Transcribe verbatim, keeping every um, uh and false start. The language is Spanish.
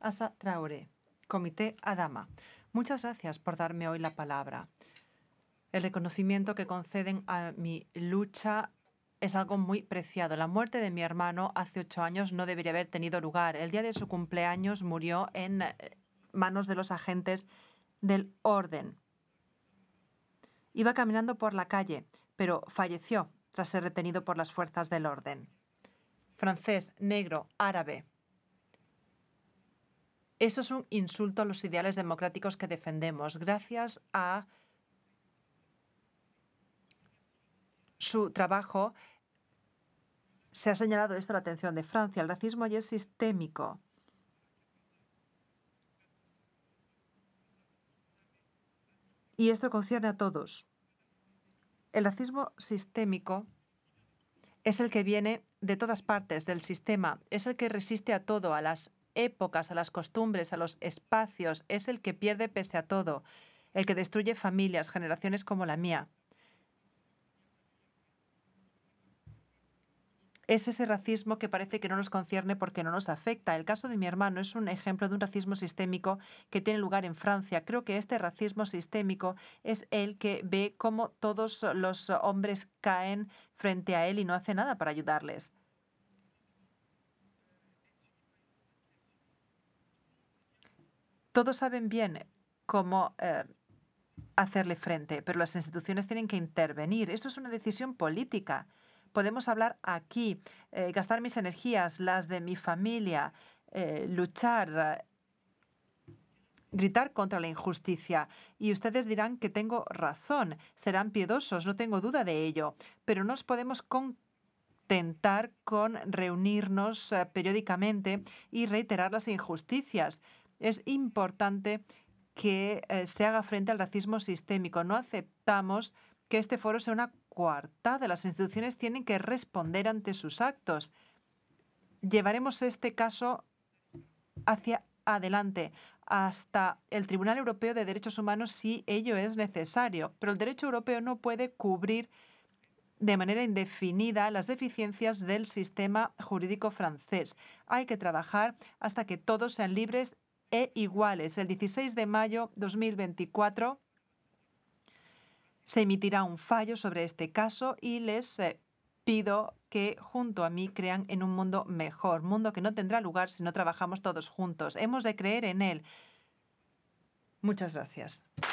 Assa Traoré, Comité Adama. Muchas gracias por darme hoy la palabra. El reconocimiento que conceden a mi lucha es algo muy preciado. La muerte de mi hermano hace ocho años no debería haber tenido lugar. El día de su cumpleaños murió en manos de los agentes del orden. Iba caminando por la calle, pero falleció tras ser retenido por las fuerzas del orden. Francés, negro, árabe. Esto es un insulto a los ideales democráticos que defendemos. Gracias a su trabajo se ha señalado esto a la atención de Francia. El racismo allí es sistémico. Y esto concierne a todos. El racismo sistémico es el que viene de todas partes del sistema, es el que resiste a todo, a las épocas, a las costumbres, a los espacios, es el que pierde pese a todo, el que destruye familias, generaciones como la mía. Es ese racismo que parece que no nos concierne porque no nos afecta. El caso de mi hermano es un ejemplo de un racismo sistémico que tiene lugar en Francia. Creo que este racismo sistémico es el que ve cómo todos los hombres caen frente a él y no hace nada para ayudarles. Todos saben bien cómo eh, hacerle frente, pero las instituciones tienen que intervenir. Esto es una decisión política. Podemos hablar aquí, eh, gastar mis energías, las de mi familia, eh, luchar, eh, gritar contra la injusticia. Y ustedes dirán que tengo razón, serán piedosos, no tengo duda de ello, pero nos podemos contentar con reunirnos eh, periódicamente y reiterar las injusticias. Es importante que eh, se haga frente al racismo sistémico. No aceptamos que este foro sea una coartada. Las instituciones tienen que responder ante sus actos. Llevaremos este caso hacia adelante hasta el Tribunal Europeo de Derechos Humanos si ello es necesario. Pero el derecho europeo no puede cubrir de manera indefinida las deficiencias del sistema jurídico francés. Hay que trabajar hasta que todos sean libres e iguales. El dieciséis de mayo de dos mil veinticuatro se emitirá un fallo sobre este caso y les eh, pido que junto a mí crean en un mundo mejor, mundo que no tendrá lugar si no trabajamos todos juntos. Hemos de creer en él. Muchas gracias.